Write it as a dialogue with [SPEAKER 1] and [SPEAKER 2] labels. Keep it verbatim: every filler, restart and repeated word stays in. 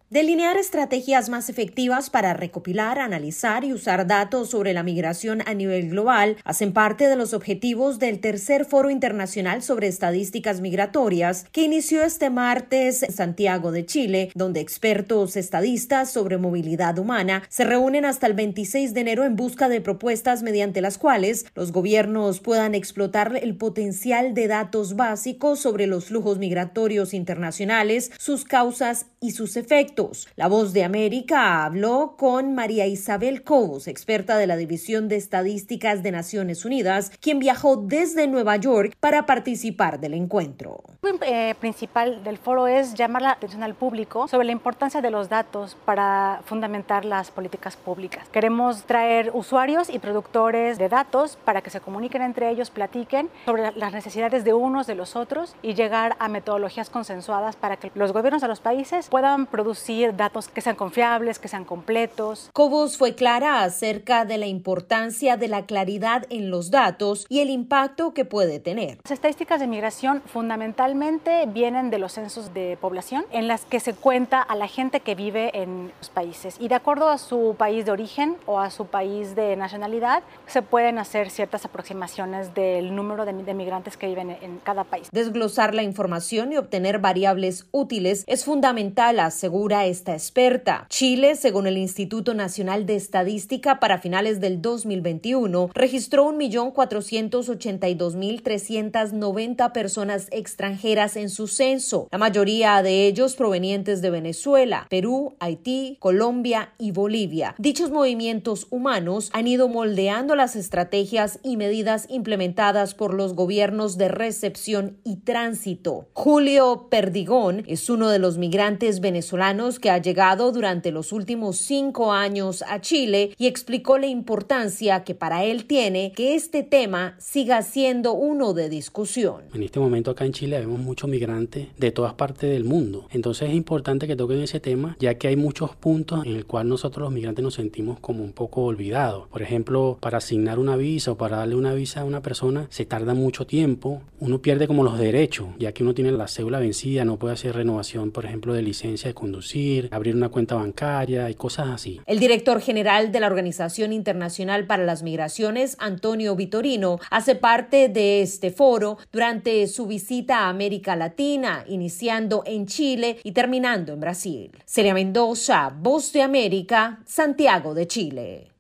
[SPEAKER 1] Delinear estrategias más efectivas para recopilar, analizar y usar datos sobre la migración a nivel global hacen parte de los objetivos del tercer Foro Internacional sobre Estadísticas Migratorias que inició este martes en Santiago de Chile, donde expertos estadistas sobre movilidad humana se reúnen hasta el veintiséis de enero en busca de propuestas mediante las cuales los gobiernos puedan explotar el potencial de datos básicos sobre los flujos migratorios internacionales, sus causas y sus efectos. La Voz de América habló con María Isabel Cobos, experta de la División de Estadísticas de Naciones Unidas, quien viajó desde Nueva York para participar del encuentro.
[SPEAKER 2] El eh, principal del foro es llamar la atención al público sobre la importancia de los datos para fundamentar las políticas públicas. Queremos traer usuarios y productores de datos para que se comuniquen entre ellos, platiquen sobre las necesidades de unos de los otros y llegar a metodologías consensuadas para que los gobiernos de los países puedan producir datos que sean confiables, que sean completos.
[SPEAKER 1] Cobos fue clara acerca de la importancia de la claridad en los datos y el impacto que puede tener.
[SPEAKER 2] Las estadísticas de migración fundamentalmente vienen de los censos de población, en las que se cuenta a la gente que vive en los países y de acuerdo a su país de origen o a su país de nacionalidad se pueden hacer ciertas aproximaciones del número de, de migrantes que viven en cada país.
[SPEAKER 1] Desglosar la información y obtener variables útiles es fundamental, asegura esta experta. Chile, según el Instituto Nacional de Estadística, para finales del dos mil veintiuno, registró un millón cuatrocientos ochenta y dos mil trescientas noventa personas extranjeras en su censo, la mayoría de ellos provenientes de Venezuela, Perú, Haití, Colombia y Bolivia. Dichos movimientos humanos han ido moldeando las estrategias y medidas implementadas por los gobiernos de recepción y tránsito. Julio Perdigón es uno de los migrantes venezolanos que ha llegado durante los últimos cinco años a Chile y explicó la importancia que para él tiene que este tema siga siendo uno de discusión.
[SPEAKER 3] En este momento acá en Chile vemos muchos migrantes de todas partes del mundo, entonces es importante que toquen ese tema ya que hay muchos puntos en el cual nosotros los migrantes nos sentimos como un poco olvidados. Por ejemplo, para asignar una visa o para darle una visa a una persona se tarda mucho tiempo, uno pierde como los derechos ya que uno tiene la cédula vencida, no puede hacer renovación por ejemplo de licencia de conducir, abrir una cuenta bancaria y cosas así.
[SPEAKER 1] El director general de la Organización Internacional para las Migraciones, Antonio Vitorino, hace parte de este foro durante su visita a América Latina, iniciando en Chile y terminando en Brasil. Celia Mendoza, Voz de América, Santiago de Chile.